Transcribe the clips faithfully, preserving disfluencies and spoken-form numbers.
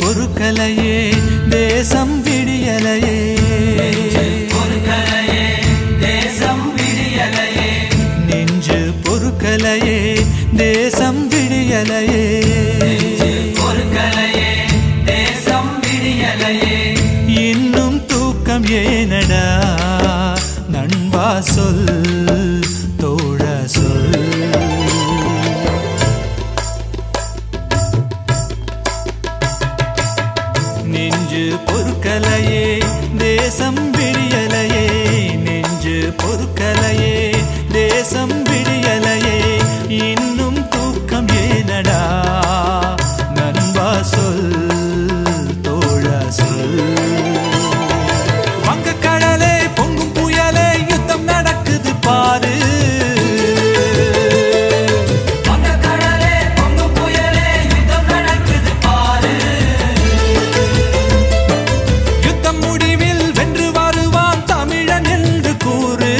பொறுக்கலையே தேசம் விடியலையே பொறுக்கலையே தேசம் விடியலையே நெஞ்சு பொறுக்கலையே தேசம் விடியலையே பொறுக்கலையே தேசம் விடியலையே இன்னும் தூக்கம் ஏனடா நண்பா சொல் தோழ சொல் நெஞ்சு பொறுக்கலையே தேசம் விடியலையே நெஞ்சு பொறுக்கலையே தேசம் விடியலையே இன்னும் தூக்கம் ஏனடா நண்பா சொல் தோழ சொல் வங்கக்கடலே பொங்கும் புயலே யுத்தம் நடக்குது பாரு வங்கக்கடலே பொங்கும் புயலே யுத்தம் நடக்குது பாரு யுத்தம் முடிவில் வென்று வருவான் தமிழன் என்று கூறு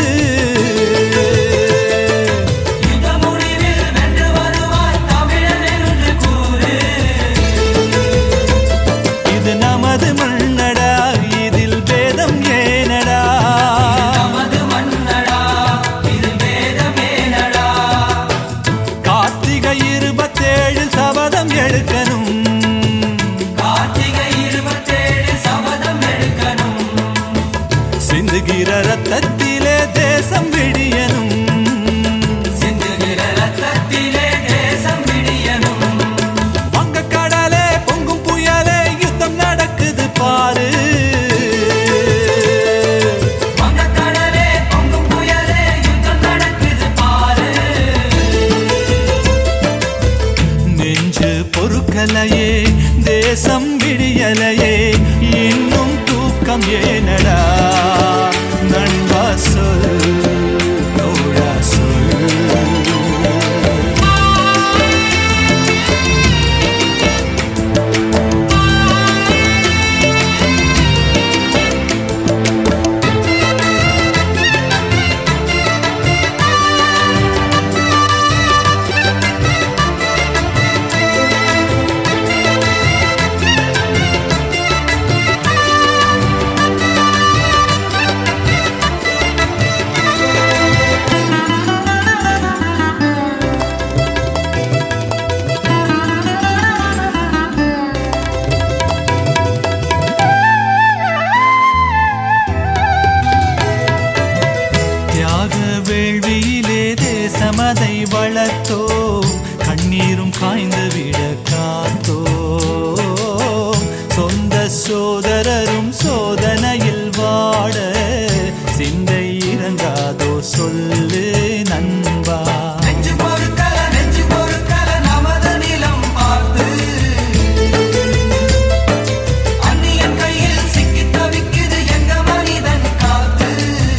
யுத்தம் முடிவில் வென்று வருவான் தமிழன் என்று கூறு இது நமது மண்ணடா இதில் பேதம் ஏனடா நமது மண்ணடா இது வேதமேனடா கார்த்திகை இருபத்தேழு சபதம் எடுக்கணும் கார்த்திகை இருபத்தேழு சபதம் எடுக்கணும் சிந்துகிற ரத்தத்திலே தேசம் விடியணும் சிந்துகிற ரத்தத்திலே தேசம் விடியணும் வங்கக்கடலே பொங்கும் புயலே யுத்தம் நடக்குது பாரு வங்கக்கடலே பொங்கும் புயலே யுத்தம் நடக்குது பாரு நெஞ்சு பொறுக்கலையே தேசம் விடியலையே இன்னும் தூக்கம் ஏனடா நண்பா சொல் தோழா சொல் தியாக வேள்வியிலே தேசமதை வளர்த்தோ கண்ணீரும் காய்ந்து விட காத்தோ சொந்த சோதரரும் சோதனையில் வாட சிந்தை இறங்காதோ சொல்லு நண்பா நெஞ்சு பொறுக்கல நெஞ்சு பொறுக்கல நமது நிலம் பார்த்து அந்நியன் கையில் சிக்கி தவிக்குது எங்க மனிதன் காத்து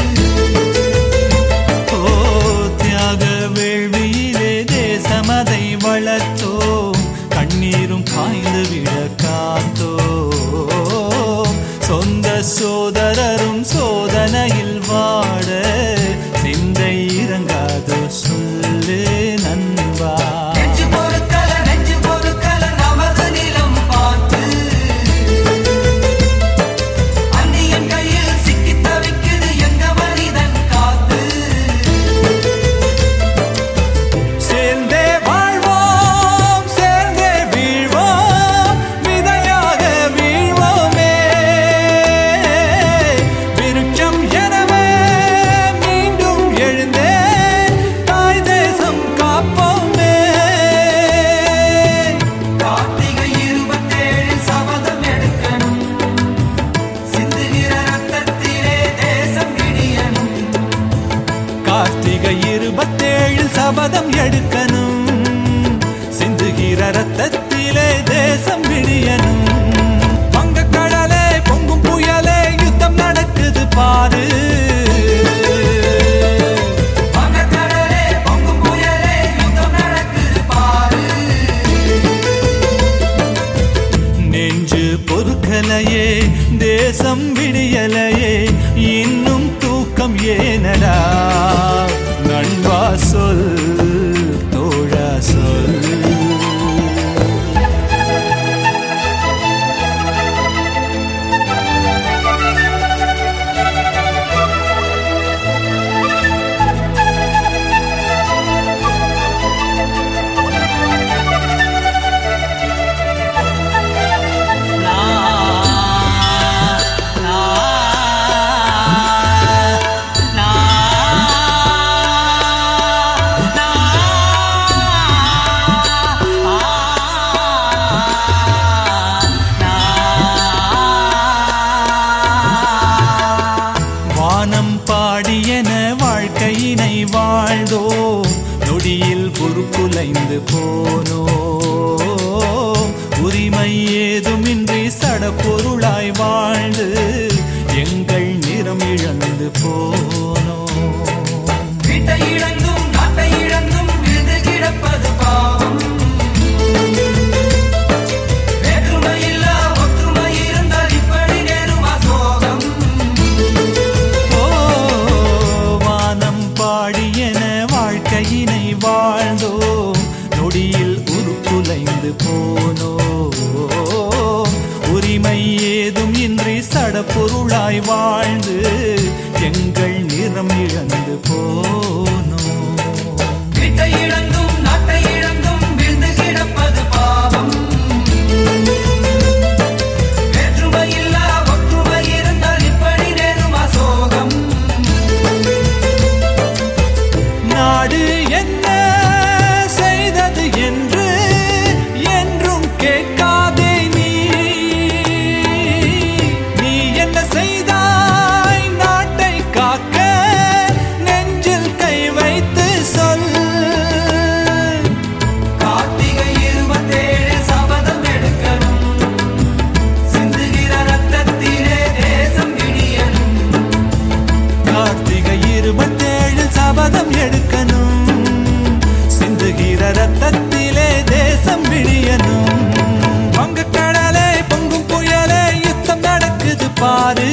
ஓ தியாக வேள்வியிலே தேசமதை வளர்த்தோ கண்ணீரும் காய்ந்து விட காத்தோ சொந்த சோதரரும் சோதனையில் வாட சிந்தை இறங்காதோ சொல்லு நண்பா நெஞ்சு பொறுக்கல நெஞ்சு பொறுக்கல நமது நிலம் பார்த்து அந்நியன் கையில் சிக்கி தவிக்குது எங்க மனிதன் காத்து சேர்ந்தே வாழ்வோம் போனோ உரிமை ஏதுமின்றி சடப்பொருளாய் வாழ்ந்து எங்கள் நிறம் இழந்து போனோ வீட்டை இழந்தும் நாட்டை இழந்தும் விழுந்து கிடப்பது பாவம் வேற்றுமை இல்லா ஒற்றுமை இருந்தால் இப்படி நேருமா சோகம் ஓ வானம் பாடியென வாழ்க்கையினை வாழ்ந்தோ நொடியில் உருக்குலைந்து போனோ உரிமை ஏதும் இன்றி சடப்பொருளாய் வாழ்ந்து எங்கள் நிறம் இழந்து போனோ வீட்டை இழந்தும் நாட்டை இழந்தும் விழுந்து கிடப்பது பாவம் வேற்றுமை இல்லா ஒற்றுமை இருந்தால் இப்படி நேருமா சோகம் நாடு என்ன செய்தது என்று என்றும் கேட்காதே நீ நீ என்ன செய்தாய் நாட்டை காக்க நெஞ்சில் கை வைத்து சொல் கார்த்திகை இருபத்தேழு சபதம் எடுக்கணும் சிந்துகிற ரத்தத்திலே தேசம் விடியணும் கார்த்திகை இருபத்தேழு சபதம் எடுக்கணும் சிந்துகிற ரத்தத்திலே தேசம் விடியணும் வங்கக்கடலே பொங்கும் புயலே யுத்தம் நடக்குது பாரு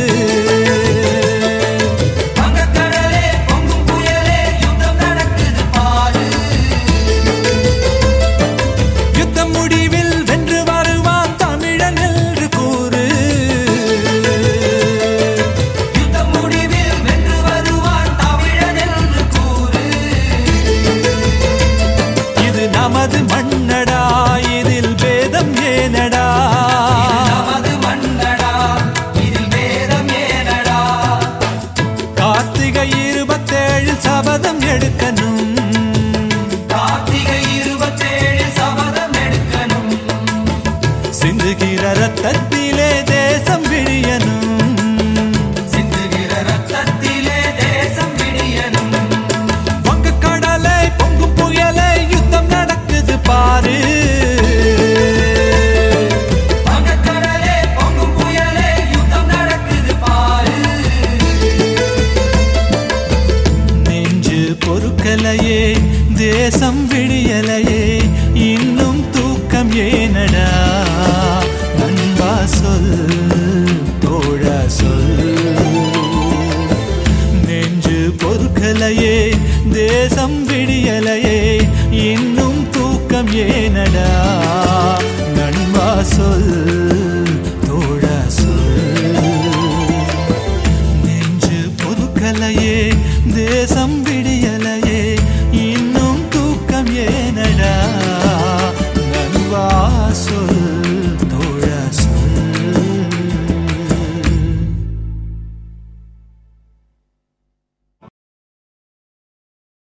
வங்கக்கடலே பொங்கும் புயலே யுத்தம் நடக்குது பாரு யுத்தம் முடிவில் வென்று வருவான் தமிழன் என்று கூறு யுத்தம் முடிவில் வென்று வருவான் தமிழன் என்று கூறு இது நமது மண்ணடா இதில் பேதம் ஏனடா இது நமது மண்ணடா இதில் வேதம் ஏனடா கார்த்திகை இருபத்தேழு சபதம் எடுக்கணும் கார்த்திகை இருபத்தேழு சபதம் எடுக்கணும் சிந்துகிற ரத்தத்திலே தேசம் விழியணும் சிந்துகிற ரத்தத்திலே தேசம் விடியணும் வங்கக்கடலை பொங்கும் புயலை யுத்தம் நடக்குது பாரு வங்கக்கடலே பொங்கும் புயலே யுத்தம் நடக்குது பாரு நெஞ்சு பொறுக்கலையே தேசம் விடியலையே இன்னும் தூக்கம் ஏனடா நண்பா சொல் தோழா சொல் நெஞ்சு பொறுக்கலையே தேசம் விடியலையே இன்னும் தூக்கம் ஏனடா நண்பா சொல்